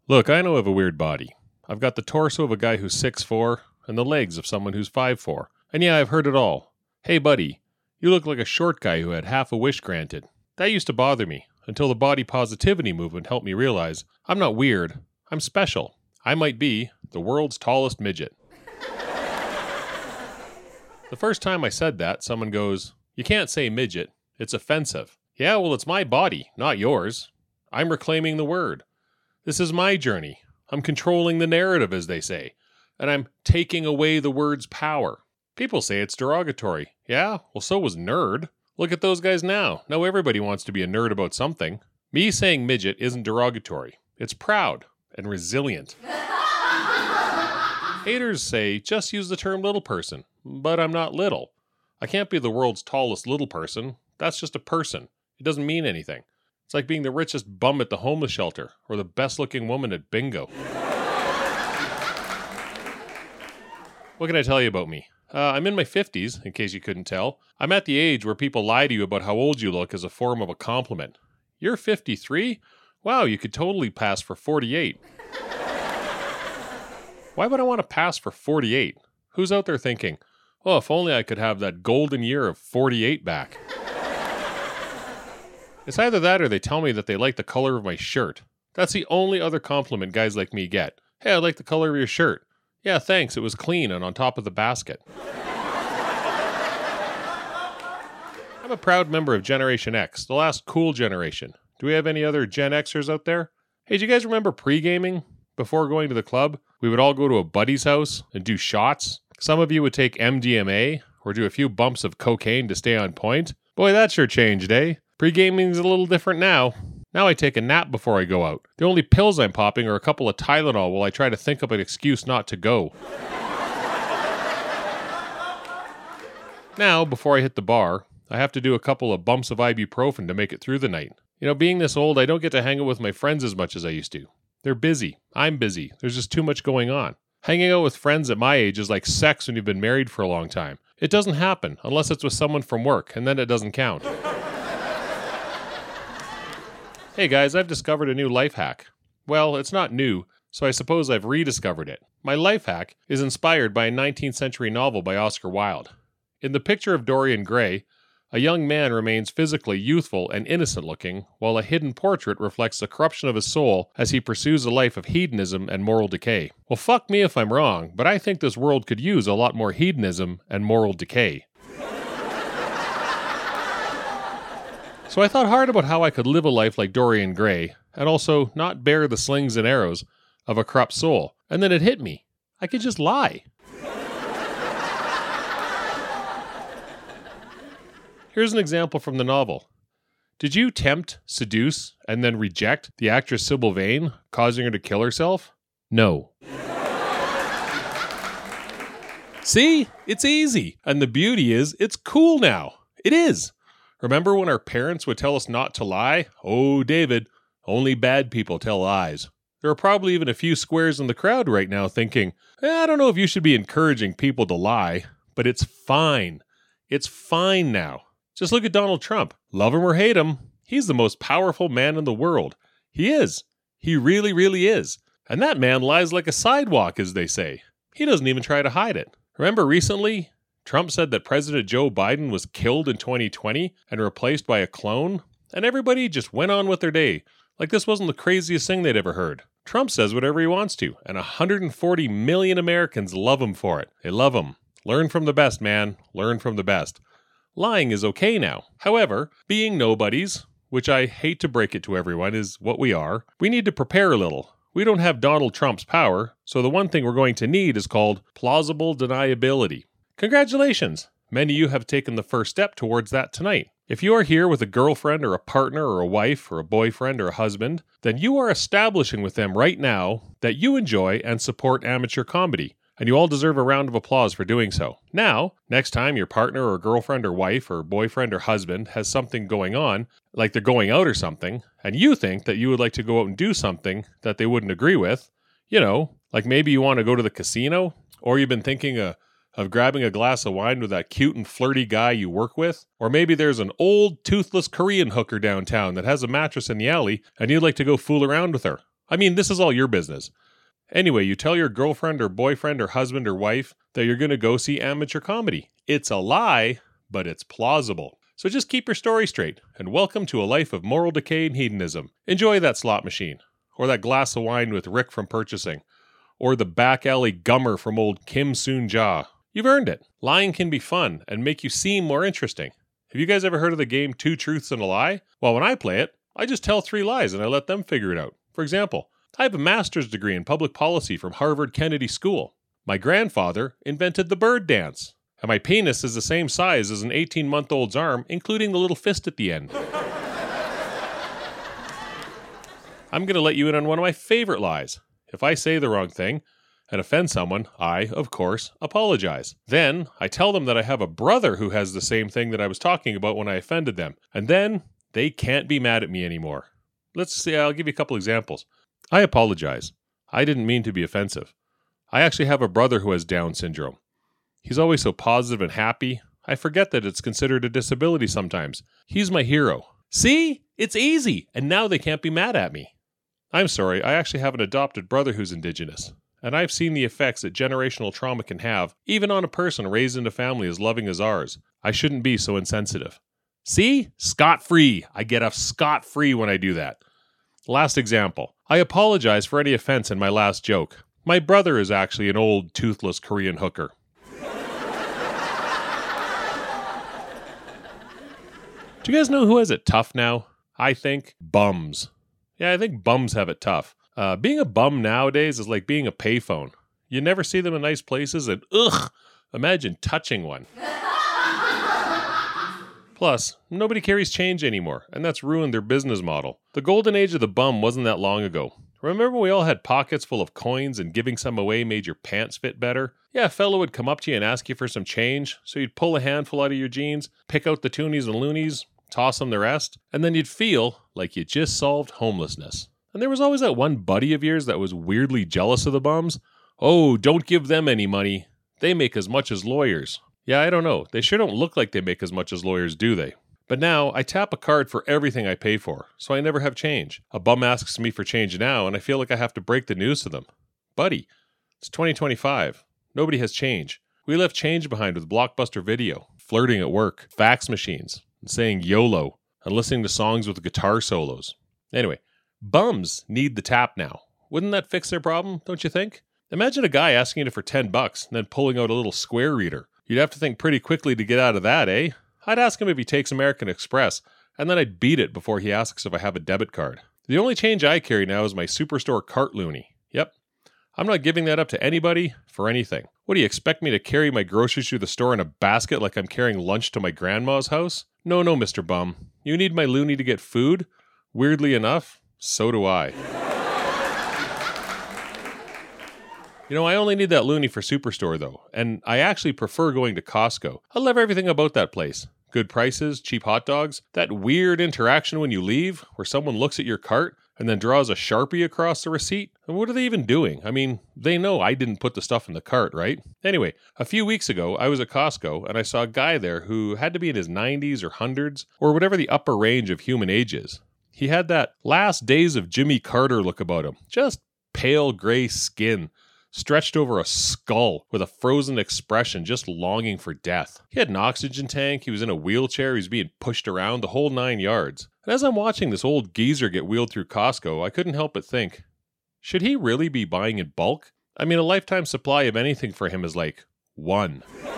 Look, I know I have a weird body. I've got the torso of a guy who's 6'4", and the legs of someone who's 5'4". And yeah, I've heard it all. Hey buddy, you look like a short guy who had half a wish granted. That used to bother me, until the body positivity movement helped me realize I'm not weird, I'm special. I might be the world's tallest midget. The first time I said that, someone goes, "You can't say midget, it's offensive." Yeah, well, it's my body, not yours. I'm reclaiming the word. This is my journey. I'm controlling the narrative, as they say, and I'm taking away the word's power. People say it's derogatory. Yeah, well, so was nerd. Look at those guys now. Now everybody wants to be a nerd about something. Me saying midget isn't derogatory. It's proud and resilient. Haters say, just use the term little person. But I'm not little. I can't be the world's tallest little person. That's just a person. It doesn't mean anything. It's like being the richest bum at the homeless shelter, or the best-looking woman at bingo. What can I tell you about me? I'm in my 50s, in case you couldn't tell. I'm at the age where people lie to you about how old you look as a form of a compliment. You're 53? Wow, you could totally pass for 48. Why would I want to pass for 48? Who's out there thinking, oh, if only I could have that golden year of 48 back? It's either that or they tell me that they like the color of my shirt. That's the only other compliment guys like me get. Hey, I like the color of your shirt. Yeah, thanks, it was clean and on top of the basket. I'm a proud member of Generation X, the last cool generation. Do we have any other Gen Xers out there? Hey, do you guys remember pre-gaming? Before going to the club, we would all go to a buddy's house and do shots. Some of you would take MDMA or do a few bumps of cocaine to stay on point. Boy, that sure changed, eh? Pre-gaming's a little different now. Now I take a nap before I go out. The only pills I'm popping are a couple of Tylenol while I try to think of an excuse not to go. Now, before I hit the bar, I have to do a couple of bumps of ibuprofen to make it through the night. You know, being this old, I don't get to hang out with my friends as much as I used to. They're busy. I'm busy. There's just too much going on. Hanging out with friends at my age is like sex when you've been married for a long time. It doesn't happen unless it's with someone from work, and then it doesn't count. Hey guys, I've discovered a new life hack. Well, it's not new, so I suppose I've rediscovered it. My life hack is inspired by a 19th century novel by Oscar Wilde. In the picture of Dorian Gray, a young man remains physically youthful and innocent-looking, while a hidden portrait reflects the corruption of his soul as he pursues a life of hedonism and moral decay. Well, fuck me if I'm wrong, but I think this world could use a lot more hedonism and moral decay. So I thought hard about how I could live a life like Dorian Gray, and also not bear the slings and arrows of a corrupt soul. And then it hit me. I could just lie. Here's an example from the novel. Did you tempt, seduce, and then reject the actress Sybil Vane, causing her to kill herself? No. See? It's easy. And the beauty is, it's cool now. It is. Remember when our parents would tell us not to lie? Oh, David, only bad people tell lies. There are probably even a few squares in the crowd right now thinking, I don't know if you should be encouraging people to lie, but it's fine. It's fine now. Just look at Donald Trump. Love him or hate him, he's the most powerful man in the world. He is. He really, really is. And that man lies like a sidewalk, as they say. He doesn't even try to hide it. Remember recently, Trump said that President Joe Biden was killed in 2020 and replaced by a clone? And everybody just went on with their day, like this wasn't the craziest thing they'd ever heard. Trump says whatever he wants to, and 140 million Americans love him for it. They love him. Learn from the best, man. Learn from the best. Lying is okay now. However, being nobodies, which I hate to break it to everyone, is what we are, we need to prepare a little. We don't have Donald Trump's power, so the one thing we're going to need is called plausible deniability. Congratulations! Many of you have taken the first step towards that tonight. If you are here with a girlfriend or a partner or a wife or a boyfriend or a husband, then you are establishing with them right now that you enjoy and support amateur comedy. And you all deserve a round of applause for doing so. Now, next time your partner or girlfriend or wife or boyfriend or husband has something going on, like they're going out or something, and you think that you would like to go out and do something that they wouldn't agree with, you know, like maybe you want to go to the casino, or you've been thinking of grabbing a glass of wine with that cute and flirty guy you work with, or maybe there's an old toothless Korean hooker downtown that has a mattress in the alley and you'd like to go fool around with her. I mean, this is all your business. Anyway, you tell your girlfriend or boyfriend or husband or wife that you're going to go see amateur comedy. It's a lie, but it's plausible. So just keep your story straight, and welcome to a life of moral decay and hedonism. Enjoy that slot machine, or that glass of wine with Rick from purchasing, or the back alley gummer from old Kim Soon-ja. You've earned it. Lying can be fun and make you seem more interesting. Have you guys ever heard of the game Two Truths and a Lie? Well, when I play it, I just tell 3 lies and I let them figure it out. For example, I have a master's degree in public policy from Harvard Kennedy School. My grandfather invented the bird dance. And my penis is the same size as an 18-month-old's arm, including the little fist at the end. I'm going to let you in on one of my favorite lies. If I say the wrong thing and offend someone, I, of course, apologize. Then I tell them that I have a brother who has the same thing that I was talking about when I offended them. And then they can't be mad at me anymore. Let's see, I'll give you a couple examples. I apologize. I didn't mean to be offensive. I actually have a brother who has Down syndrome. He's always so positive and happy. I forget that it's considered a disability sometimes. He's my hero. See? It's easy, and now they can't be mad at me. I'm sorry, I actually have an adopted brother who's Indigenous, and I've seen the effects that generational trauma can have, even on a person raised in a family as loving as ours. I shouldn't be so insensitive. See? Scot-free. I get off scot-free when I do that. Last example. I apologize for any offense in my last joke. My brother is actually an old, toothless Korean hooker. Do you guys know who has it tough now? I think bums. Yeah, I think bums have it tough. Being a bum nowadays is like being a payphone. You never see them in nice places and imagine touching one. Plus, nobody carries change anymore, and that's ruined their business model. The golden age of the bum wasn't that long ago. Remember we all had pockets full of coins and giving some away made your pants fit better? Yeah, a fellow would come up to you and ask you for some change, so you'd pull a handful out of your jeans, pick out the toonies and loonies, toss them the rest, and then you'd feel like you just solved homelessness. And there was always that one buddy of yours that was weirdly jealous of the bums. Oh, don't give them any money. They make as much as lawyers. Yeah, I don't know. They sure don't look like they make as much as lawyers, do they? But now, I tap a card for everything I pay for, so I never have change. A bum asks me for change now, and I feel like I have to break the news to them. Buddy, it's 2025. Nobody has change. We left change behind with Blockbuster Video, flirting at work, fax machines, and saying YOLO, and listening to songs with guitar solos. Anyway, bums need the tap now. Wouldn't that fix their problem, don't you think? Imagine a guy asking you for $10 and then pulling out a little square reader. You'd have to think pretty quickly to get out of that, eh? I'd ask him if he takes American Express, and then I'd beat it before he asks if I have a debit card. The only change I carry now is my Superstore cart loonie. Yep. I'm not giving that up to anybody for anything. What do you expect me to carry my groceries through the store in a basket like I'm carrying lunch to my grandma's house? No, Mr. Bum. You need my loonie to get food? Weirdly enough, so do I. You know, I only need that loonie for Superstore, though, and I actually prefer going to Costco. I love everything about that place. Good prices, cheap hot dogs, that weird interaction when you leave, where someone looks at your cart and then draws a Sharpie across the receipt. And what are they even doing? I mean, they know I didn't put the stuff in the cart, right? Anyway, a few weeks ago, I was at Costco, and I saw a guy there who had to be in his 90s or 100s, or whatever the upper range of human age is. He had that last days of Jimmy Carter look about him. Just pale gray skin, stretched over a skull with a frozen expression, just longing for death. He had an oxygen tank, he was in a wheelchair, he was being pushed around, the whole 9 yards. And as I'm watching this old geezer get wheeled through Costco, I couldn't help but think, should he really be buying in bulk? I mean, a lifetime supply of anything for him is like 1.